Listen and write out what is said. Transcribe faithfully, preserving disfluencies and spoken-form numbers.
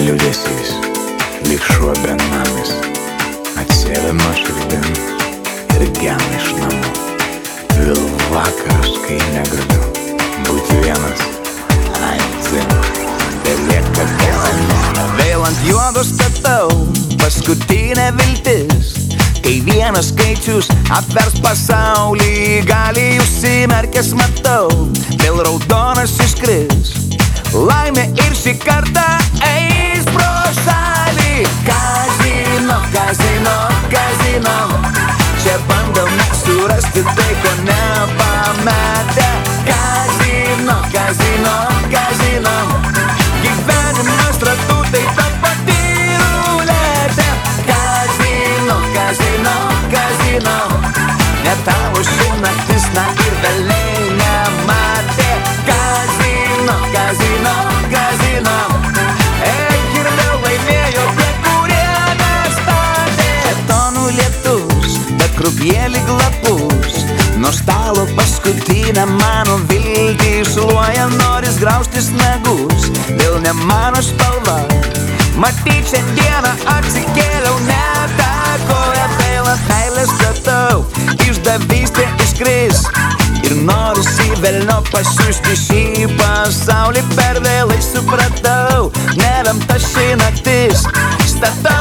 liūdesys, lyg šuo benamis, atsėda nuo širdin ir gena iš namų. Vėl vakarus, kai negaliu būti vienas, ai, dzin, belieka diena. Vėl ant juodo statau, paskutinė viltis, kai vienas skaičius apvers pasaulį, gali užsimerkęs matau, vėl raudonas iškris. Laimė ir šį kartą eis pro šalį. Kazino, kazino, kazino, čia bandome surasti tai, ko nepametę. Kazino, kazino, kazino, gyvenimas ratu tai ta pati ruletė. Kazino, kazino, kazino, ne tavo ši naktis, na ir velniai nematė. Kazino, kazino, kazino, eik ir vėl laimėjo tie, kurie nestatė. Betonų lietus, bet krupjėlį glapus, nuo stalo paskutinę mano viltį šluoja, noris graužtis nagus, vėl ne mano spalva. Matyt, šiandieną atsikėliau ne tą koją, vėl ant meilės statau, išdavystė iškris. Ir norisi velnio pasiųsti šį pasaulį, per vėlai supratau, nelemta ši naktis. Statau